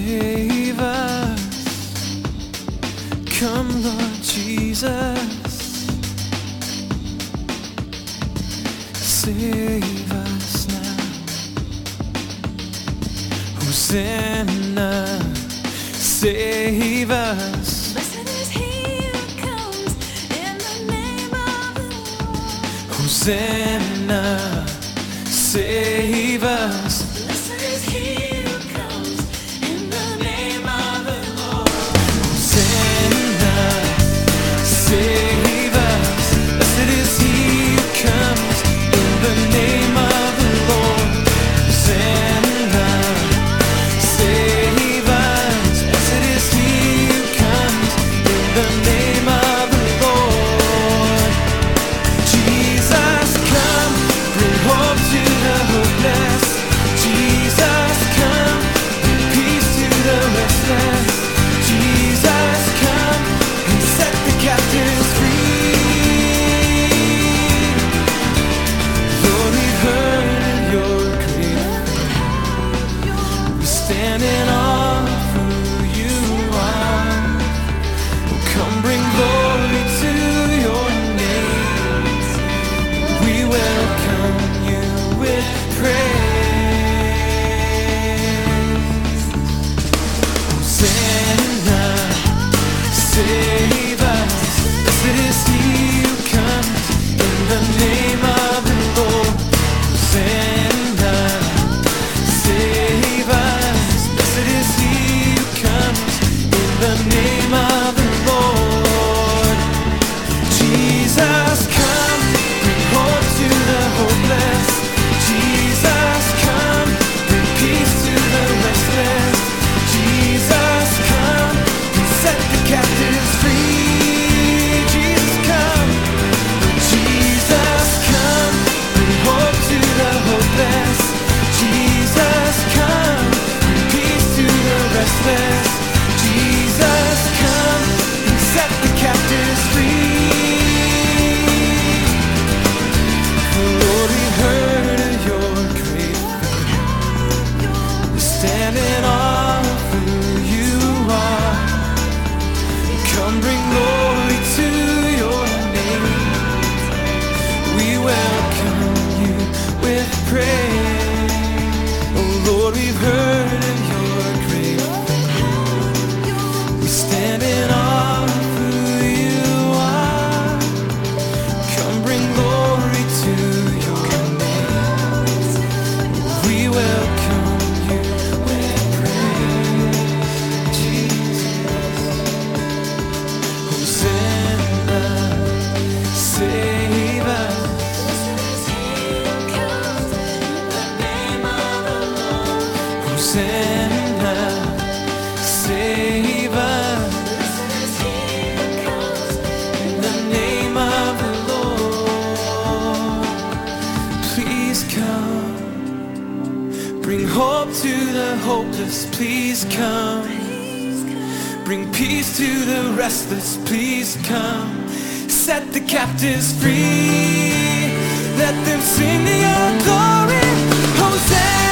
Save us, come Lord Jesus. Save us now. Hosanna, save us. Blessed is he who comes in the name of the Lord. Hosanna, save us. Blessed is he who comes in the name of the Lord. Hosanna, save us. Blessed is he who comes in the name of the Lord. Hosanna, save us. Blessed is he who comes in the name of the Lord. Jesus, come, bring hope to the hopeless. Jesus, come, bring peace to the restless. Jesus, come and set the captives free. Lord, we've heard of your great faith. We stand in awe of who you are. Oh, come bring glory to your name. We welcome you with praise. Hosanna, save us. Blessed is he who comes in the name of the Lord. Hosanna, save us. Blessed is he who comes in the name of the Lord. Jesus, come, bring hope to the hopeless. Jesus, come, bring peace to the restless. Jesus, come and set the captives free. Jesus, come. Jesus, come, bring hope to the hopeless. Jesus, come, bring peace to the restless. Jesus, come and set the captives free. Lord, we've heard of your great faith. We stand in awe of who you are. Come bring glory to your name. We welcome you with praise. Oh Lord, we've heard of your great faith. We stand in awe of who you are. Come bring glory to your name. We welcome you with praise, Jesus. Hosanna, save us. Blessed is he who comes in the name of the Lord. Hosanna, save us. Blessed is he who comes In the name of the Lord, please come. Bring hope to the hopeless, please come. Bring peace to the restless, please come. Set the captives free. Let them sing to your glory. Hosanna.